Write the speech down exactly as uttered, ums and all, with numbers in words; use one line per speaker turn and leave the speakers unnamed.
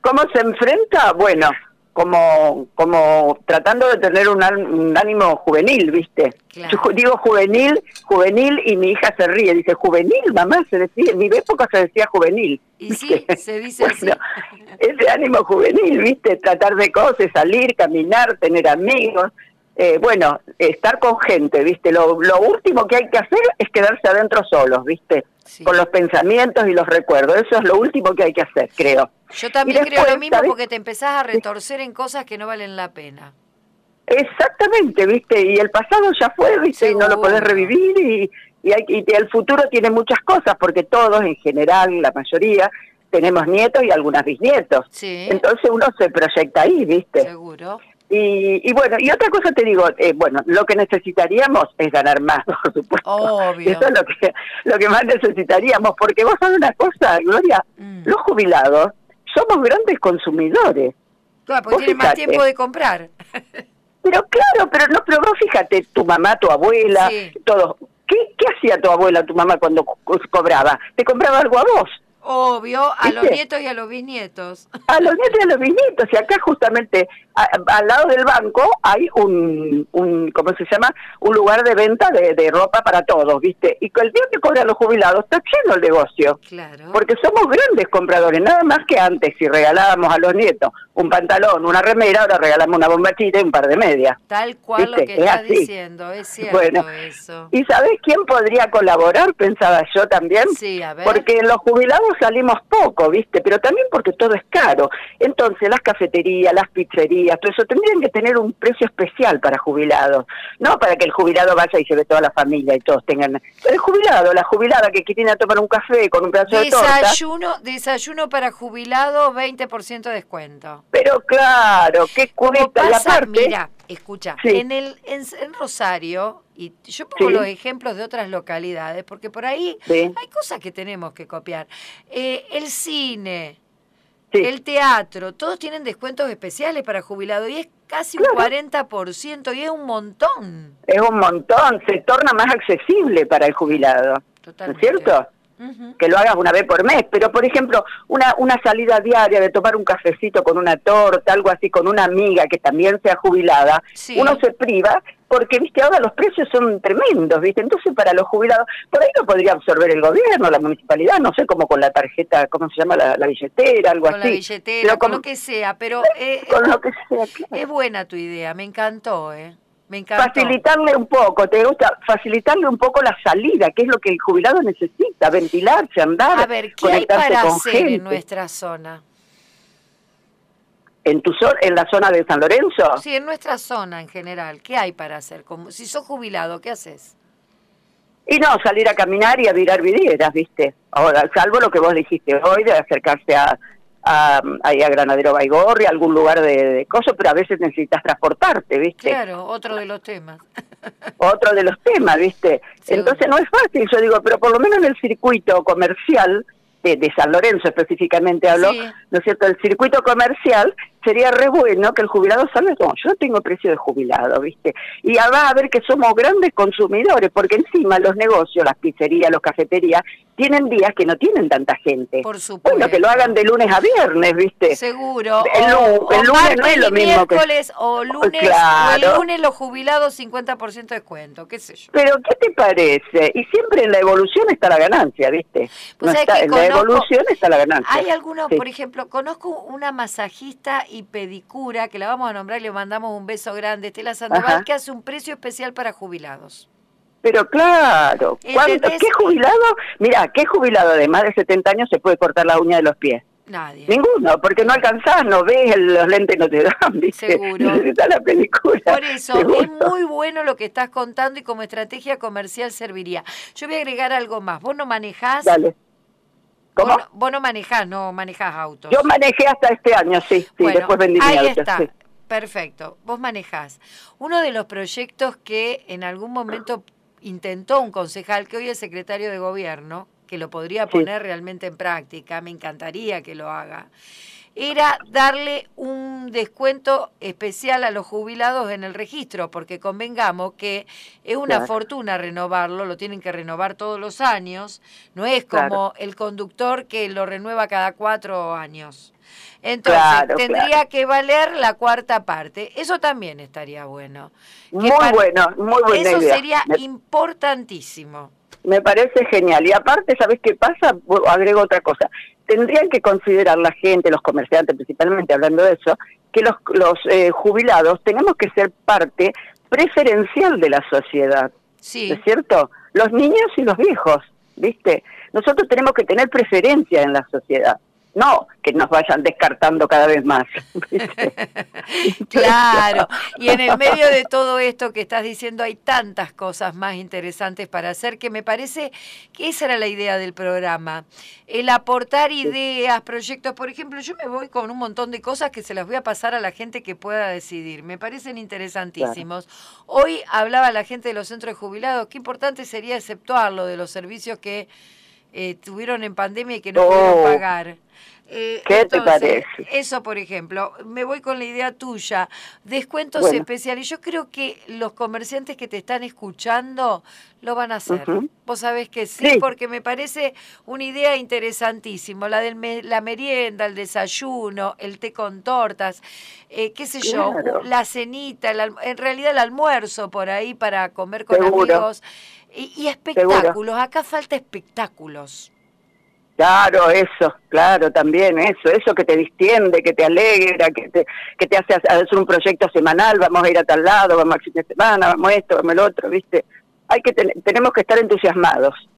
cómo se enfrenta? Bueno, como como tratando de tener un, un ánimo juvenil, ¿viste?
Claro.
Yo digo juvenil, juvenil y mi hija se ríe, dice, juvenil, mamá, se decía, en mi época se decía juvenil.
Y sí, se dice
bueno,
así.
ese ánimo juvenil, ¿viste? Tratar de cosas, salir, caminar, tener amigos, eh, bueno, estar con gente, ¿viste? Lo, lo último que hay que hacer es quedarse adentro solos, ¿viste?
Sí.
Con los pensamientos y los recuerdos, eso es lo último que hay que hacer, creo.
Yo también
después,
creo lo mismo,
¿sabes?
porque te empezás a retorcer en cosas que no valen la pena.
Exactamente, ¿viste? Y el pasado ya fue, ¿viste?
Seguro.
Y no lo podés revivir y, y, hay, y el futuro tiene muchas cosas, porque todos, en general, la mayoría, tenemos nietos y algunas bisnietos.
Sí.
Entonces uno se proyecta ahí, ¿viste?
Seguro.
Y, y bueno, y otra cosa te digo, eh, bueno, lo que necesitaríamos es ganar más, por supuesto.
Obvio.
Eso es lo que, lo que más necesitaríamos, porque vos sabés una cosa, Gloria,
Mm.
los jubilados somos grandes consumidores.
Claro, porque
Vos
tienen más
fijate.
tiempo de comprar.
Pero claro, pero no, pero vos fíjate, tu mamá, tu abuela,
Sí.
todos, ¿qué, ¿qué hacía tu abuela, tu mamá cuando co cobraba? Te compraba algo a vos.
Obvio, a
¿Viste?
los nietos y a los bisnietos.
A los nietos y a los bisnietos, y acá justamente a, a, al lado del banco hay un, un, ¿cómo se llama? Un lugar de venta de, de ropa para todos, ¿viste? Y con el día que cobran los jubilados está lleno el negocio.
Claro.
Porque somos grandes compradores, nada más que antes, si regalábamos a los nietos un pantalón, una remera, ahora regalamos una bombachita y un par de medias.
Tal cual
¿Viste?
lo que
Es
estás
así.
diciendo, es cierto
Bueno,
eso.
¿y sabés quién podría colaborar? Pensaba yo también.
Sí, a ver.
Porque los jubilados salimos poco, ¿viste? Pero también porque todo es caro. Entonces, las cafeterías, las pizzerías, todo eso tendrían que tener un precio especial para jubilados. No para que el jubilado vaya y lleve toda la familia y todos tengan... Pero el jubilado, la jubilada que quiere ir a tomar un café con un pedazo de torta...
Desayuno, desayuno para jubilado, veinte por ciento de descuento.
Pero claro, ¿qué
Como
cuesta? Y
pasa,
aparte...
mira, escucha,
Sí.
en el en, en Rosario, y yo pongo
Sí.
los ejemplos de otras localidades, porque por ahí
Sí.
hay cosas que tenemos que copiar. Eh, el cine,
Sí.
el teatro, todos tienen descuentos especiales para jubilado y es casi
Claro.
un cuarenta por ciento y es un montón.
Es un montón, se torna más accesible para el jubilado. ¿No es
Totalmente.
cierto?
Ujú.
Que lo hagas una vez por mes, pero por ejemplo, una una salida diaria de tomar un cafecito con una torta, algo así, con una amiga que también sea jubilada,
Sí.
uno se priva, porque, viste, ahora los precios son tremendos, viste, entonces para los jubilados, por ahí lo podría absorber el gobierno, la municipalidad, no sé, como con la tarjeta, ¿cómo se llama? La, la billetera, algo
Con
así.
la billetera,
Pero
con
con-
lo que sea, pero eh,
Con
es,
lo que sea, claro.
es buena tu idea, me encantó, ¿eh? Me encantó.
Facilitarle un poco, te gusta facilitarle un poco la salida, que es lo que el jubilado necesita, ventilarse, andar,
A ver, ¿qué hay
conectarse
para
con
hacer
gente.
en nuestra zona?
¿En tu zo- en la zona de San Lorenzo?
Sí, en nuestra zona en general, ¿qué hay para hacer? Como, si sos jubilado, ¿qué haces?
Y no, salir a caminar y a mirar vidrieras, ¿viste? Ahora, salvo lo que vos dijiste hoy, de acercarse a, a, ahí a Granadero Baigorri, a algún lugar de, de cosas, pero a veces necesitas transportarte, ¿viste?
Claro, otro de los temas.
Otro de los temas, ¿viste?
Sí.
Entonces no es fácil, yo digo, pero por lo menos en el circuito comercial, de, de San Lorenzo específicamente hablo,
Sí.
¿no es cierto? El circuito comercial sería re bueno que el jubilado salga, no, yo no tengo precio de jubilado, ¿viste? Y ya va a ver que somos grandes consumidores, porque encima los negocios, las pizzerías, los cafeterías, tienen días que no tienen tanta gente.
Por supuesto.
Bueno, que lo hagan de lunes a viernes, ¿viste?
Seguro.
El,
o,
lu- el
o
lunes no
martes
es lo
y
mismo que...
miércoles, o lunes,
Claro.
o el lunes los jubilados cincuenta por ciento de descuento, qué sé yo.
Pero, ¿qué te parece? Y siempre en la evolución está la ganancia, ¿viste?
Pues
No
sabés
está,
que
en la
conozco-
evolución está la ganancia.
Hay algunos,
Sí.
por ejemplo, conozco una masajista y pedicura, que la vamos a nombrar y le mandamos un beso grande, Estela Sandoval,
Ajá.
que hace un precio especial para jubilados.
Pero claro, ¿cuánto-
¿Entendés?
¿qué jubilado? Mira, ¿qué jubilado de más de setenta años se puede cortar la uña de los pies?
Nadie.
Ninguno, porque no alcanzás, no ves, el- los lentes no te dan, ¿viste?
Seguro.
Necesitas la película.
Por eso,
seguro.
es muy bueno lo que estás contando y como estrategia comercial serviría. Yo voy a agregar algo más. ¿Vos no manejás?
Dale. ¿Cómo?
Vos, no- vos no manejás, no manejás autos.
Yo manejé hasta este año, sí, sí,
Bueno,
después vendí mi
ahí
auto,
está.
sí.
Perfecto. Vos manejás. Uno de los proyectos que en algún momento intentó un concejal, que hoy es secretario de gobierno, que lo podría
Sí.
poner realmente en práctica, me encantaría que lo haga, era darle un un descuento especial a los jubilados en el registro, porque convengamos que es una
Claro.
fortuna renovarlo, lo tienen que renovar todos los años, no es como
Claro.
el conductor que lo renueva cada cuatro años. Entonces,
Claro,
tendría
claro.
que valer la cuarta parte. Eso también estaría bueno. Que
Muy
para-
bueno, muy buena
Eso
idea.
sería
Me,
importantísimo.
me parece genial. Y aparte, ¿sabes qué pasa? Bueno, agrego otra cosa. Tendrían que considerar la gente, los comerciantes principalmente, hablando de eso, que los, los eh, jubilados tenemos que ser parte preferencial de la sociedad.
Sí.
¿No es cierto? Los niños y los viejos, ¿viste? Nosotros tenemos que tener preferencia en la sociedad. No que nos vayan descartando cada vez más. ¿Viste?
Claro, y en el medio de todo esto que estás diciendo hay tantas cosas más interesantes para hacer que me parece que esa era la idea del programa, el aportar ideas, proyectos. Por ejemplo, yo me voy con un montón de cosas que se las voy a pasar a la gente que pueda decidir, me parecen interesantísimos. Claro. Hoy hablaba la gente de los centros de jubilados, qué importante sería exceptuarlo de los servicios que eh, tuvieron en pandemia y que no oh. pudieron pagar. Eh,
¿Qué
entonces,
te parece?
Eso, por ejemplo, me voy con la idea tuya, descuentos
bueno.
especiales. Yo creo que los comerciantes que te están escuchando lo van a hacer.
Uh-huh.
Vos sabés que sí,
sí,
porque me parece una idea interesantísima, la de me la merienda, el desayuno, el té con tortas, eh, qué sé
claro.
yo, la cenita, el, en realidad el almuerzo por ahí para comer con
Seguro.
amigos. Y, y espectáculos,
Seguro.
acá falta espectáculos.
Claro, eso, claro, también eso, eso que te distiende, que te alegra, que te, que te hace hacer un proyecto semanal, vamos a ir a tal lado, vamos a fin de semana, vamos a esto, vamos al otro, ¿viste? Hay que ten, tenemos que estar entusiasmados.